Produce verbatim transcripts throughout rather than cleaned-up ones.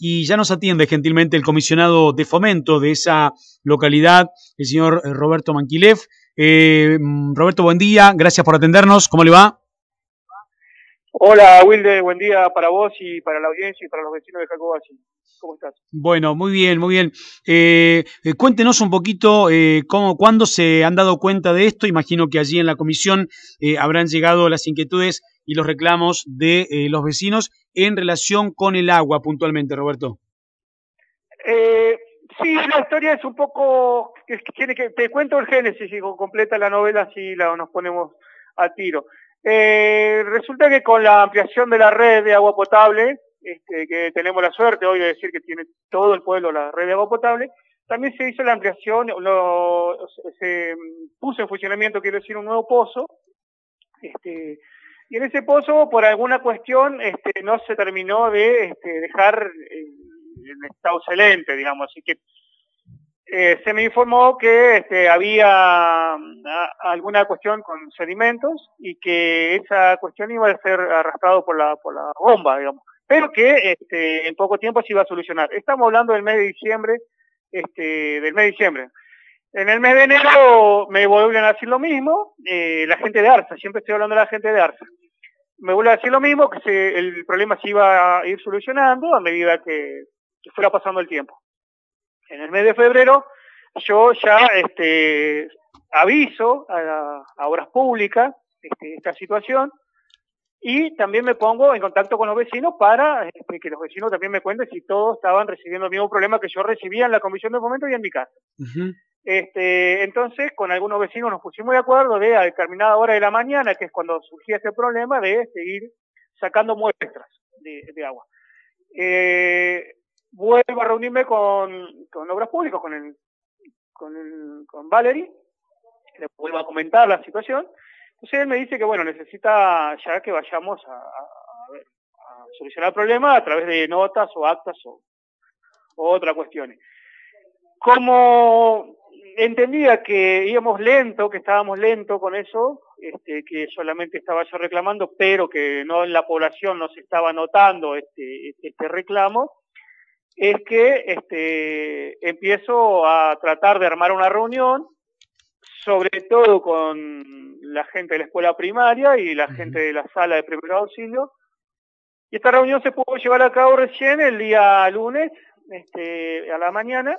y ya nos atiende gentilmente el comisionado de fomento de esa localidad, el señor Roberto Manquilev. Eh, Roberto, buen día, gracias por atendernos, ¿cómo le va? Hola Wilde, buen día para vos y para la audiencia y para los vecinos de Jacobacci. ¿Cómo estás? Bueno, muy bien, muy bien. Eh, eh, cuéntenos un poquito eh, cómo, cuándo se han dado cuenta de esto. Imagino que allí en la comisión eh, habrán llegado las inquietudes y los reclamos de eh, los vecinos en relación con el agua puntualmente, Roberto. Eh, sí, la historia es un poco, es que tiene que, te cuento el génesis y completa la novela así la, nos ponemos a tiro. Eh, resulta que con la ampliación de la red de agua potable, este, que tenemos la suerte hoy de decir que tiene todo el pueblo la red de agua potable, también se hizo la ampliación, lo, se puso en funcionamiento, quiero decir, un nuevo pozo, este, y en ese pozo, por alguna cuestión, este, no se terminó de este, dejar eh, en estado excelente, digamos, así que eh, se me informó que este, había a, alguna cuestión con sedimentos y que esa cuestión iba a ser arrastrado por la, por la bomba, digamos, pero que este, en poco tiempo se iba a solucionar. Estamos hablando del mes de diciembre, este, del mes de diciembre. En el mes de enero me vuelven a decir lo mismo, eh, la gente de ARSA, siempre estoy hablando de la gente de ARSA. Me vuelve a decir lo mismo, que se, el problema se iba a ir solucionando a medida que, que fuera pasando el tiempo. En el mes de febrero yo ya este, aviso a, la, a Obras Públicas este, esta situación y también me pongo en contacto con los vecinos para este, que los vecinos también me cuenten si todos estaban recibiendo el mismo problema que yo recibía en la Comisión de Fomento y en mi casa. Uh-huh. Este, entonces, con algunos vecinos nos pusimos de acuerdo de a determinada hora de la mañana, que es cuando surgía este problema, de seguir sacando muestras de, de agua. Eh, vuelvo a reunirme con, con Obras Públicas, con el, con el, con Valerie, le vuelvo a comentar la situación. Entonces él me dice que bueno, necesita ya que vayamos a, a, a solucionar el problema a través de notas o actas o, o otras cuestiones. Como entendía que íbamos lento, que estábamos lento con eso, este, que solamente estaba yo reclamando, pero que no en la población no se estaba notando este, este reclamo, es que este, empiezo a tratar de armar una reunión, sobre todo con la gente de la escuela primaria y la gente de la sala de primer auxilio, y esta reunión se pudo llevar a cabo recién el día lunes, este, a la mañana,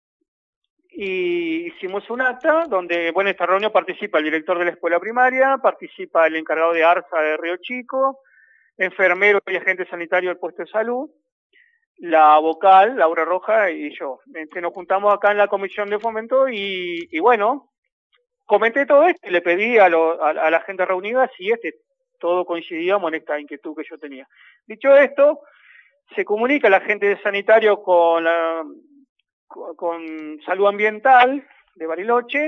y hicimos un acta donde, bueno, en esta reunión participa el director de la escuela primaria, participa el encargado de ARSA de Río Chico, enfermero y agente sanitario del puesto de salud, la vocal, Laura Roja, y yo. Este, nos juntamos acá en la comisión de fomento y, y bueno, comenté todo esto y le pedí a, lo, a, a la gente reunida si este, todo coincidíamos en esta inquietud que yo tenía. Dicho esto, se comunica la gente de sanitario con la... con Salud Ambiental de Bariloche,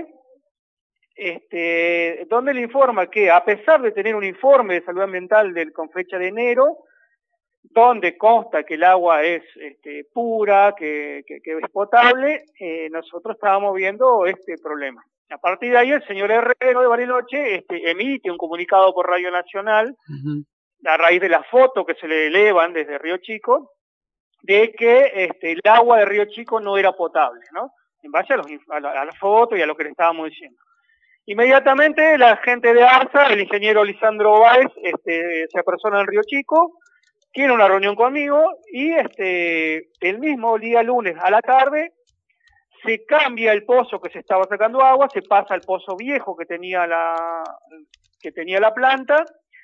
este, donde le informa que a pesar de tener un informe de salud ambiental del, con fecha de enero, donde consta que el agua es este, pura, que, que, que es potable, eh, nosotros estábamos viendo este problema. A partir de ahí el señor Herrero de Bariloche este, emite un comunicado por Radio Nacional, uh-huh. a raíz de las fotos que se le elevan desde Río Chico, de que este, el agua de Río Chico no era potable, ¿no? En base a, los, a, la, a la foto y a lo que le estábamos diciendo. Inmediatamente la gente de ARSA, el ingeniero Lisandro Báez, este, se apersona en Río Chico, tiene una reunión conmigo y este, el mismo día lunes a la tarde se cambia el pozo que se estaba sacando agua, se pasa al pozo viejo que tenía la, que tenía la planta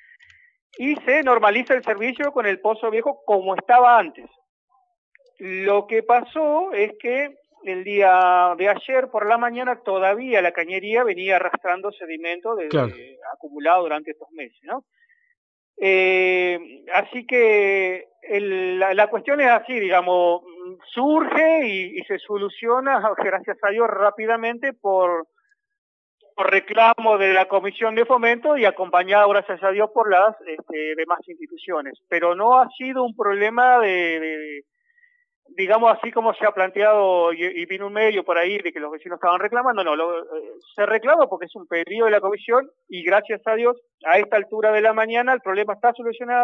y se normaliza el servicio con el pozo viejo como estaba antes. Lo que pasó es que el día de ayer por la mañana todavía la cañería venía arrastrando sedimento de, claro. de, acumulado durante estos meses, ¿no? Eh, así que el, la, la cuestión es así, digamos, surge y, y se soluciona, gracias a Dios, rápidamente por, por reclamo de la Comisión de Fomento y acompañado, gracias a Dios, por las este, demás instituciones. Pero no ha sido un problema de... de digamos así como se ha planteado y, y vino un medio por ahí de que los vecinos estaban reclamando, no, lo, eh, se reclama porque es un pedido de la comisión y gracias a Dios a esta altura de la mañana el problema está solucionado,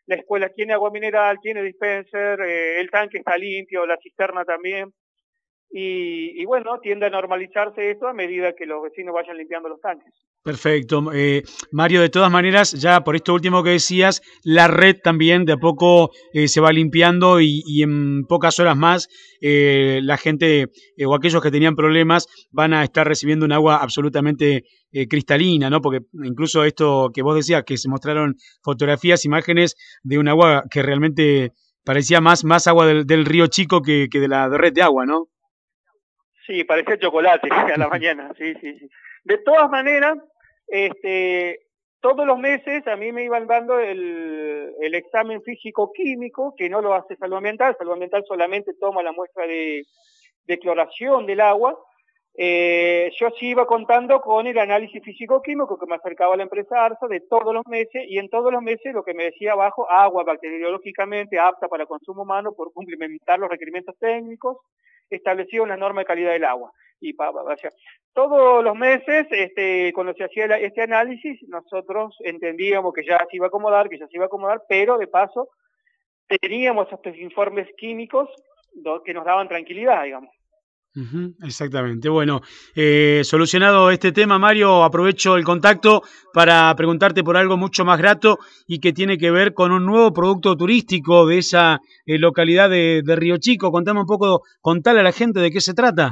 la escuela tiene agua mineral, tiene dispenser, eh, el tanque está limpio, la cisterna también. Y, y bueno, tiende a normalizarse esto a medida que los vecinos vayan limpiando los tanques. Perfecto. Eh, Mario, de todas maneras, ya por esto último que decías, la red también de a poco eh, se va limpiando y, y en pocas horas más eh, la gente eh, o aquellos que tenían problemas van a estar recibiendo un agua absolutamente eh, cristalina, ¿no? Porque incluso esto que vos decías, que se mostraron fotografías, imágenes de un agua que realmente parecía más, más agua del, del río Chico que, que de la red de agua, ¿no? Sí, parecía chocolate a la mañana, sí, sí, sí. De todas maneras, este, todos los meses a mí me iban dando el, el examen físico-químico, que no lo hace Salud Ambiental, Salud Ambiental solamente toma la muestra de, de cloración del agua. Eh, yo sí iba contando con el análisis físico-químico que me acercaba a la empresa ARSA de todos los meses, y en todos los meses lo que me decía abajo, agua bacteriológicamente apta para consumo humano por cumplimentar los requerimientos técnicos, establecido una norma de calidad del agua. Y pa, pa, o sea, todos los meses, este, cuando se hacía la, este análisis, nosotros entendíamos que ya se iba a acomodar, que ya se iba a acomodar, pero de paso teníamos estos informes químicos que nos daban tranquilidad, digamos. Uh-huh, exactamente. Bueno, eh, solucionado este tema, Mario, aprovecho el contacto para preguntarte por algo mucho más grato y que tiene que ver con un nuevo producto turístico de esa eh, localidad de, de Río Chico. Contame un poco, contale a la gente de qué se trata.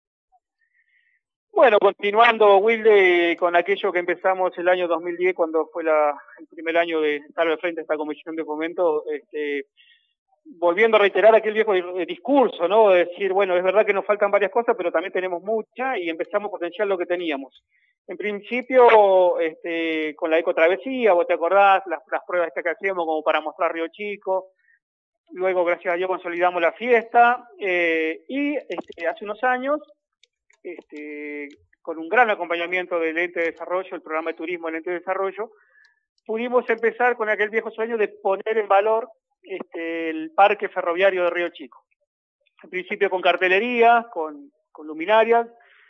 Bueno, continuando, Wilde, con aquello que empezamos el año dos mil diez, cuando fue la, el primer año de estar al frente de esta comisión de fomento, este, volviendo a reiterar aquel viejo discurso, ¿no? De decir, bueno, es verdad que nos faltan varias cosas, pero también tenemos muchas, y empezamos a potenciar lo que teníamos. En principio, este, con la ecotravesía, vos te acordás, las, las pruebas estas que hacíamos como para mostrar Río Chico. Luego, gracias a Dios, consolidamos la fiesta, eh, y este, hace unos años, este, con un gran acompañamiento del ente de desarrollo, el programa de turismo del ente de desarrollo, pudimos empezar con aquel viejo sueño de poner en valor este, el parque ferroviario de Río Chico. En principio con cartelería, con, con luminarias,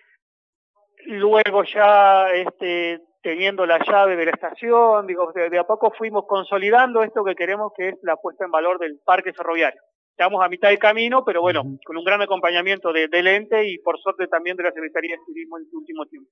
luego ya este, teniendo la llave de la estación, digo, de, de a poco fuimos consolidando esto que queremos, que es la puesta en valor del parque ferroviario. Estamos a mitad de camino, pero bueno, uh-huh. con un gran acompañamiento de, del ente y por suerte también de la Secretaría de Turismo en este último tiempo.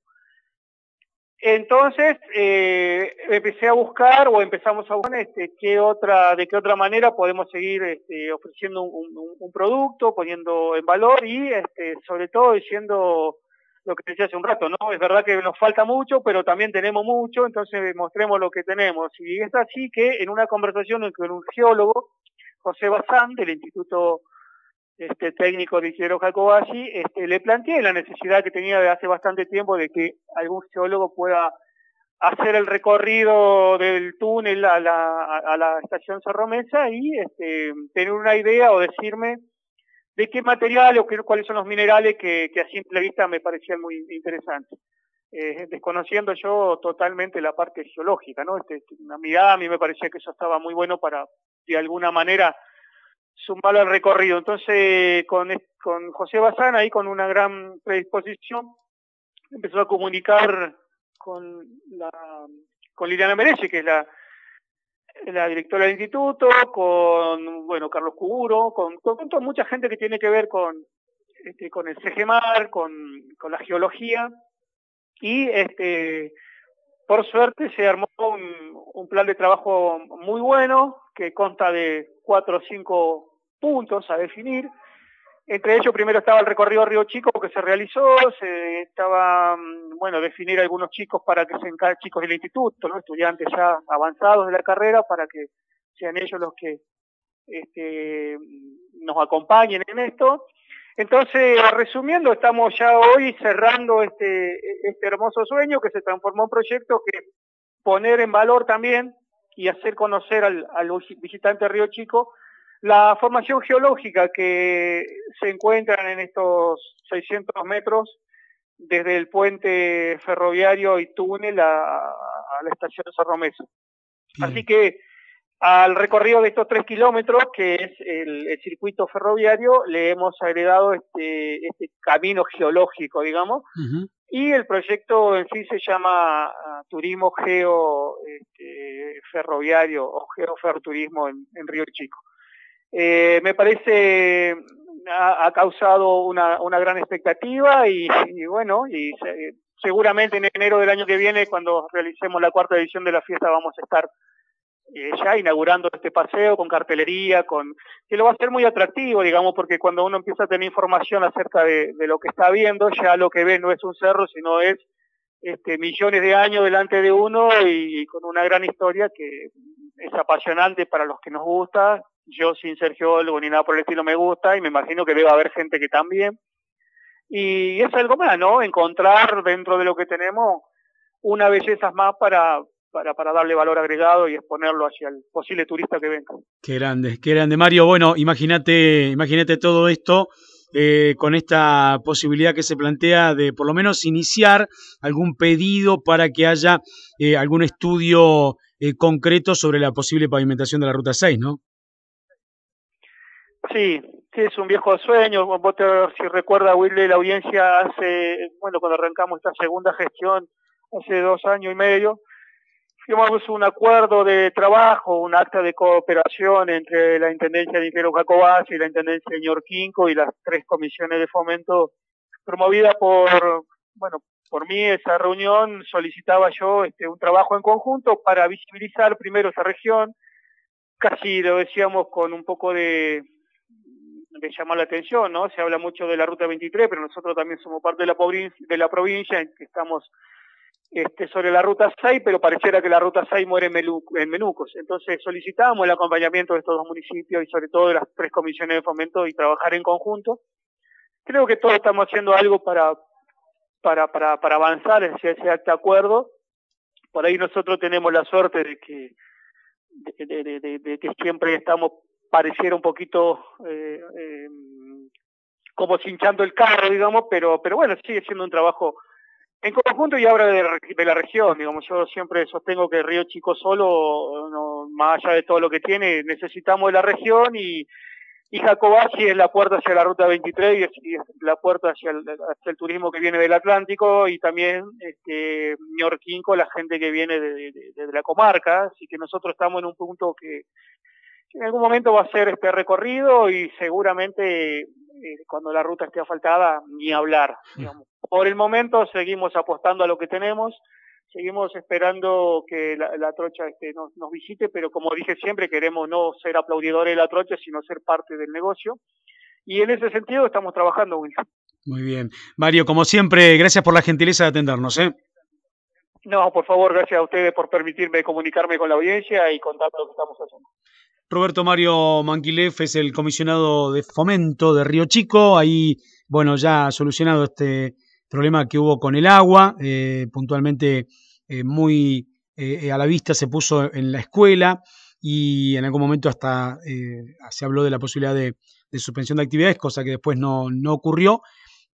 Entonces, eh, empecé a buscar, o empezamos a buscar, este, qué otra, de qué otra manera podemos seguir este, ofreciendo un, un, un producto, poniendo en valor y, este, sobre todo, diciendo lo que decía hace un rato, ¿no? Es verdad que nos falta mucho, pero también tenemos mucho, entonces mostremos lo que tenemos. Y es así que en una conversación con un geólogo, José Bazán, del Instituto este, Técnico de Isidro Jacobacci, este, le planteé la necesidad que tenía de hace bastante tiempo de que algún geólogo pueda hacer el recorrido del túnel a la, a la estación Cerro Mesa y este, tener una idea o decirme de qué materiales o qué, cuáles son los minerales que, que a simple vista me parecían muy interesantes. Eh, desconociendo yo totalmente la parte geológica, ¿no? Este, una mirada a mí me parecía que eso estaba muy bueno para, de alguna manera, sumarlo al recorrido. Entonces, con, con José Bazán, ahí con una gran predisposición, empezó a comunicar con la con Liliana Merece, que es la, la directora del instituto, con, bueno, Carlos Cuburo, con, con, con mucha gente que tiene que ver con, este, con el CEGEMAR, con, con la geología, y este, por suerte se armó un, un plan de trabajo muy bueno, que consta de cuatro o cinco puntos a definir. Entre ellos primero estaba el recorrido Río Chico que se realizó, se estaba, bueno, definir algunos chicos para que sean chicos del instituto, ¿no? Estudiantes ya avanzados de la carrera, para que sean ellos los que este, nos acompañen en esto. Entonces, resumiendo, estamos ya hoy cerrando este, este hermoso sueño que se transformó en proyecto, que poner en valor también y hacer conocer al, al visitante de Río Chico la formación geológica que se encuentran en estos seiscientos metros desde el puente ferroviario y túnel a, a la estación Cerro Mesa. Así que al recorrido de estos tres kilómetros, que es el, el circuito ferroviario, le hemos agregado este, este camino geológico, digamos, uh-huh. y el proyecto en sí se llama uh, Turismo Geo este, Ferroviario o Geoferturismo en, en Río Chico. Eh, me parece ha, ha causado una, una gran expectativa y, y bueno, y se, seguramente en enero del año que viene, cuando realicemos la cuarta edición de la fiesta, vamos a estar eh, ya inaugurando este paseo con cartelería, con que lo va a ser muy atractivo, digamos, porque cuando uno empieza a tener información acerca de, de lo que está viendo, ya lo que ve no es un cerro, sino es este, millones de años delante de uno y, y con una gran historia que es apasionante para los que nos gusta. Yo, sin ser geólogo ni nada por el estilo, me gusta y me imagino que debe haber gente que también. Y es algo más, ¿no? Encontrar dentro de lo que tenemos una belleza más para, para, para darle valor agregado y exponerlo hacia el posible turista que venga. Qué grande, qué grande, Mario. Bueno, imagínate, imagínate todo esto eh, con esta posibilidad que se plantea de por lo menos iniciar algún pedido para que haya eh, algún estudio eh, concreto sobre la posible pavimentación de la Ruta seis, ¿no? Sí, sí, es un viejo sueño. Vos te, si recuerda, Willy, la audiencia hace, bueno, cuando arrancamos esta segunda gestión, hace dos años y medio, firmamos un acuerdo de trabajo, un acta de cooperación entre la Intendencia de Ingeniero Jacobacci y la Intendencia de Ñorquinco y las tres comisiones de fomento promovida por, bueno, por mí. Esa reunión solicitaba yo este, un trabajo en conjunto para visibilizar primero esa región, casi lo decíamos con un poco de de llamar la atención, ¿no? Se habla mucho de la Ruta veintitrés, pero nosotros también somos parte de la, de la provincia, en que estamos este, sobre la Ruta seis, pero pareciera que la Ruta seis muere en, Melu en Menucos. Entonces solicitamos el acompañamiento de estos dos municipios y sobre todo de las tres comisiones de fomento y trabajar en conjunto. Creo que todos estamos haciendo algo para, para, para, para avanzar hacia ese acta acuerdo. Por ahí nosotros tenemos la suerte de que, de, de, de, de, de que siempre estamos pareciera un poquito eh, eh, como cinchando el carro, digamos, pero pero bueno, sigue siendo un trabajo en conjunto y ahora de, de la región, digamos. Yo siempre sostengo que Río Chico solo, no, más allá de todo lo que tiene, necesitamos de la región y, y Jacobacci es la puerta hacia la Ruta veintitrés y es, y es la puerta hacia el, hacia el turismo que viene del Atlántico y también este, Ñorquinco, la gente que viene de, de, de, de la comarca, así que nosotros estamos en un punto que en algún momento va a ser este recorrido y seguramente eh, cuando la ruta esté asfaltada, ni hablar, digamos. Por el momento seguimos apostando a lo que tenemos, seguimos esperando que la, la trocha este, nos, nos visite, pero como dije siempre, queremos no ser aplaudidores de la trocha, sino ser parte del negocio. Y en ese sentido estamos trabajando, Wilson. Muy bien. Mario, como siempre, gracias por la gentileza de atendernos, ¿eh? No, por favor, gracias a ustedes por permitirme comunicarme con la audiencia y contar lo que estamos haciendo. Roberto Mario Manquilef es el comisionado de fomento de Río Chico. Ahí, bueno, ya ha solucionado este problema que hubo con el agua, eh, puntualmente eh, muy eh, a la vista se puso en la escuela y en algún momento hasta eh, se habló de la posibilidad de, de suspensión de actividades, cosa que después no, no ocurrió.